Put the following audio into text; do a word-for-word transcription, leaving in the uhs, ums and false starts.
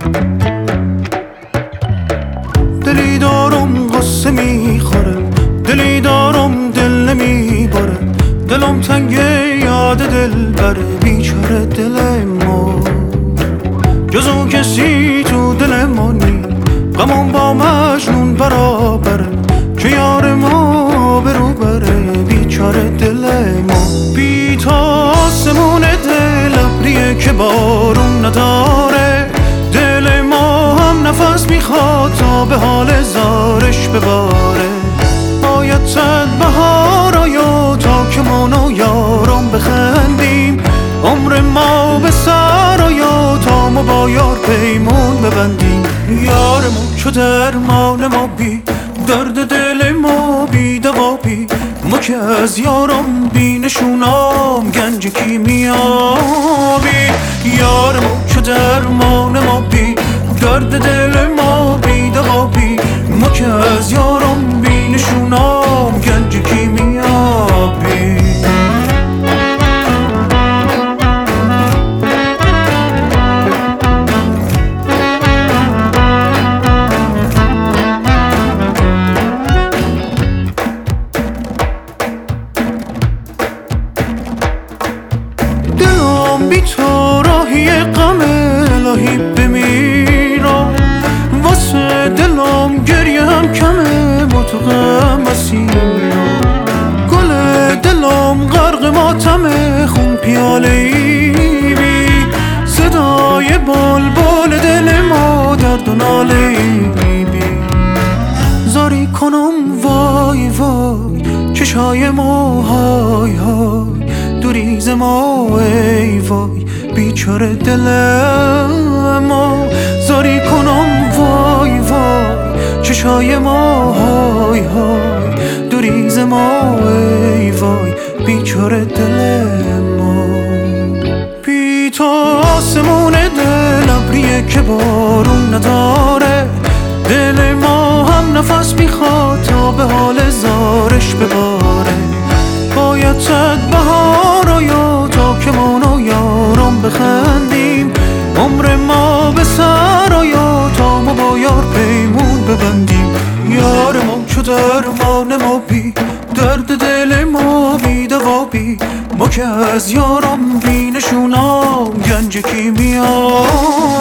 دلی دارم قصه میخوره، دلی دارم دل نمیباره، دلم تنگه یاد دل بره، بیچاره دل ما. جزو کسی تو دل ما نی، غمم با مجنون برابره، که یار ما برو بره، بیچاره دل ما. بی تا آسمون دل ابریه که بارون نداره، دل ما هم نفس میخواد تا به حال زارش بباره. باید صد بهار آیا تا که من و یارم بخندیم، عمر ما به سر آیا تا ما با یار پیمون ببندیم. یارمون چو درمان ما بی درد دل ما بی دوا بی، ما که از یارم بی نشونام گنج کیمیابی. یارمون چو درمان ما بی درد دل ما بی دوا بی، ما که از یارم بی نشونام گنج کیمیابی. بی تو راهی غم الهی بمیرم، واسه دلم گریه هم کمه متقم مسیرم. گل دلم غرق ماتمه خون پیاله ای بی، صدای بلبل دل ما درد و ناله ای بی. زاری کنم وای وای چشای ما های های، دوریز ما ای وای بیچاره دل ما. زاری کنم وای وای چشای ما های های، دوریز ما ای وای بیچاره دل ما. بی تو آسمون دل ابریه که بارون نداره، دل ما هم نفس میخواد تا به حال زارش بباره. باید صد بهار آیا تا که من و یارم بخندیم، عمر ما به سر آیا تا ما با یار پیمون ببندیم. یارمون چو درمان ما بی درد دل ما بی دوا بی، ما که از یارم بی نشونام گنج کیمیابی.